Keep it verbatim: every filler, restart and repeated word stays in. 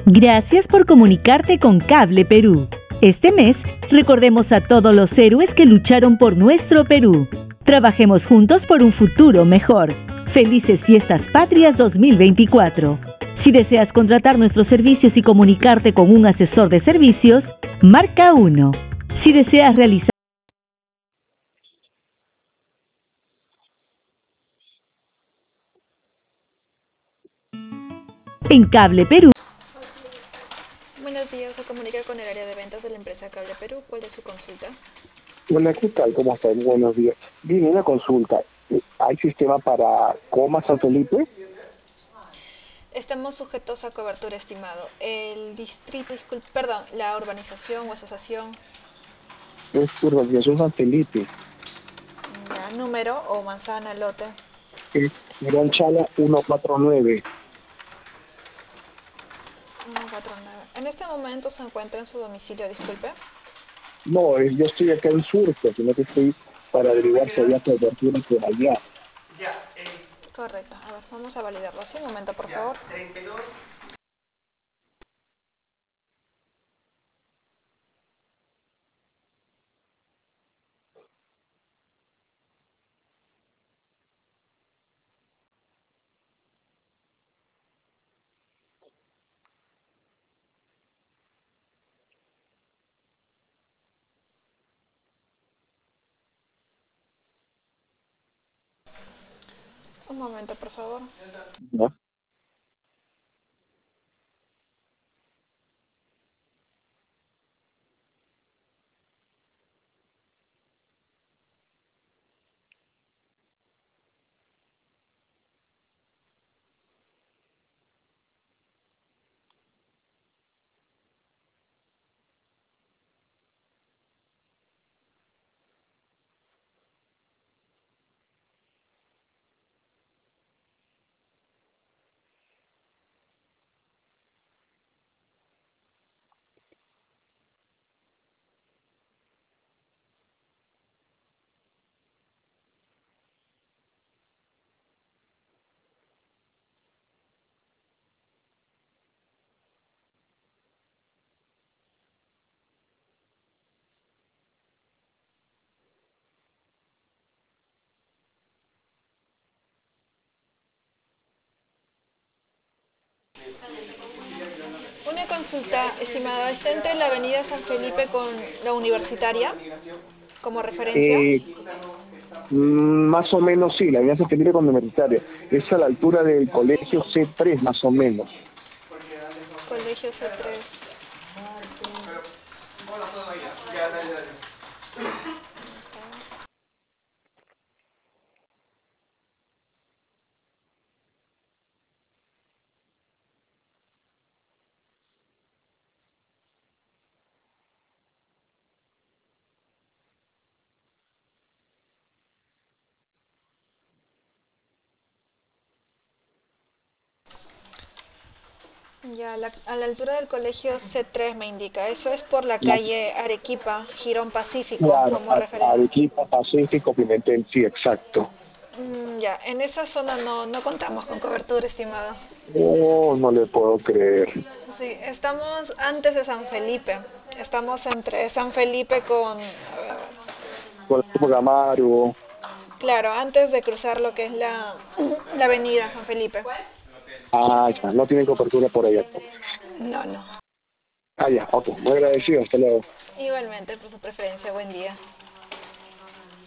Gracias por comunicarte con Cable Perú. Este mes, recordemos a todos los héroes que lucharon por nuestro Perú. Trabajemos juntos por un futuro mejor. Felices Fiestas Patrias dos mil veinticuatro. Si deseas contratar nuestros servicios y comunicarte con un asesor de servicios, marca uno. Si deseas realizar en Cable Perú. Buenos días, se comunica con el área de ventas de la empresa Cable Perú. ¿Cuál es su consulta? Hola, ¿qué tal? ¿Cómo estás? Buenos días. Bien, una consulta. ¿Hay sistema para Coma San Felipe? Estamos sujetos a cobertura estimado. El distrito, disculpe, perdón, la urbanización o asociación, Es Urbanización San Felipe. ya, número o manzana, lote. Es Gran Chala ciento cuarenta y nueve. ciento cuarenta y nueve. En este momento se encuentra en su domicilio, disculpe. No, eh, yo estoy acá en Surco, sino que estoy para averiguar si había cobertura por allá. Correcto. A ver, vamos a validarlo así. Un momento, por favor. Un momento, por favor. ¿No? Una consulta, estimada, ¿está entre la avenida San Felipe con la Universitaria como referencia? Eh, mm, más o menos sí, la avenida San Felipe con Universitaria. Es a la altura del colegio C tres, más o menos. Colegio C tres. Ya, a la, a la altura del colegio C tres me indica. Eso es por la La- calle Arequipa, Jirón Pacífico, Claro, como a- referencia. Arequipa, Pacífico, Pimentel, sí, exacto. Mm, ya, en esa zona no, no contamos con cobertura, estimado. Oh, no le puedo creer. Sí, estamos antes de San Felipe. Estamos entre San Felipe con, Por el Gamaro. claro, antes de cruzar lo que es la, la avenida San Felipe. Ah, ya, no tienen cobertura por allá. No, no. Ah, ya, ok, muy agradecido, hasta luego. Igualmente, por su preferencia. Buen día.